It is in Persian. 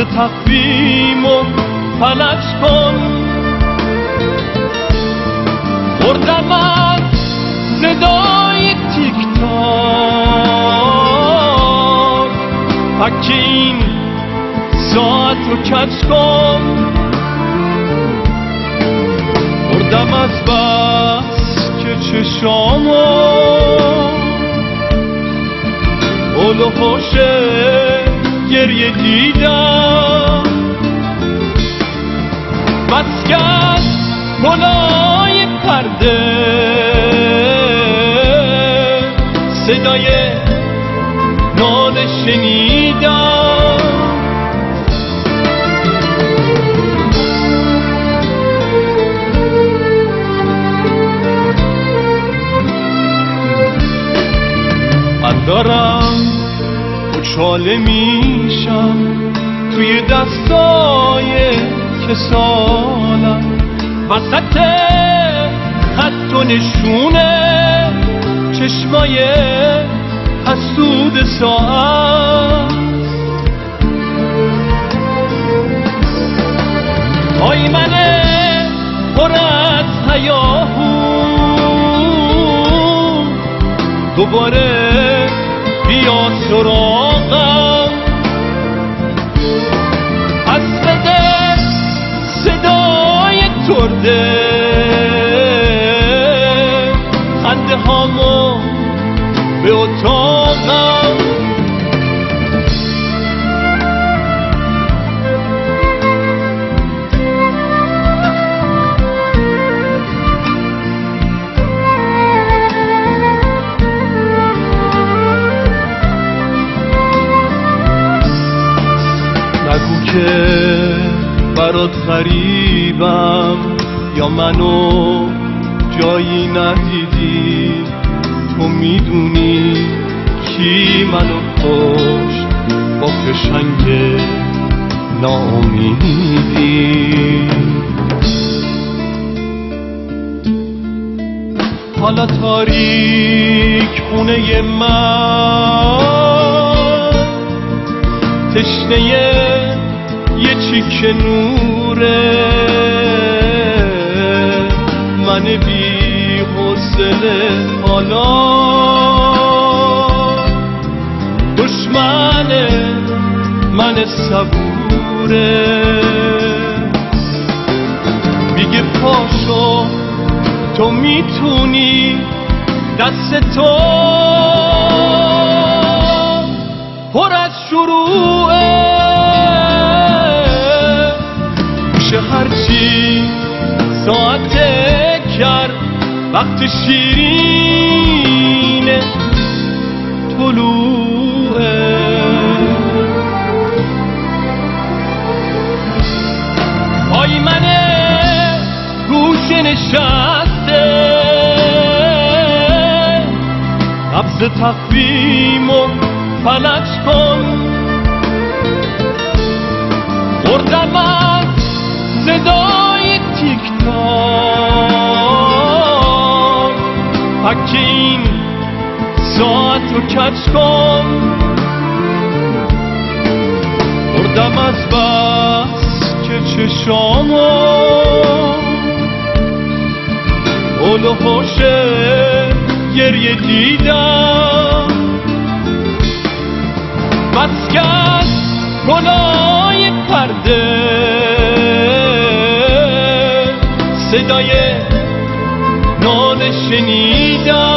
تقویم و فلج کن. خوردم از صدای تیک تاک، فک این ساعت رو کج کن. خوردم از بس که چشامو حول و حوش گریه دیدم. بس کرد بالای پرده صدای ناله شنیدم. من دارم اچاله میشم توی دستای کسالم، وسط خط و نشونه چشمای حسود ساعت. آی من پر از هیاهو دوباره بیا سراغم. از بده صدای ترده خنده هامو به اتاقم. نگو که برات غریبم یا منو جایی ندیدی. تو میدونی کی منو کشت با فشنگ ناامیدی. حالا تاریک خونه من تشنه یه چیک نوره. من بی حوصله حالا دشمن من صبوره. میگه پاشو تو میتونی، دست تو پر از شروعه. میشه هرچی ساعته کرد وقت شیرین طلوعه. پای منه گوش نشسته قبض تقویم و فلج کن. خوردم از صدای تیک تاک، فک این ساعت رو کج کن. خوردم از بس که چشامو حول و حوش گریه دیدم. بس کرد بالای پرده صدای ناله شنیدم.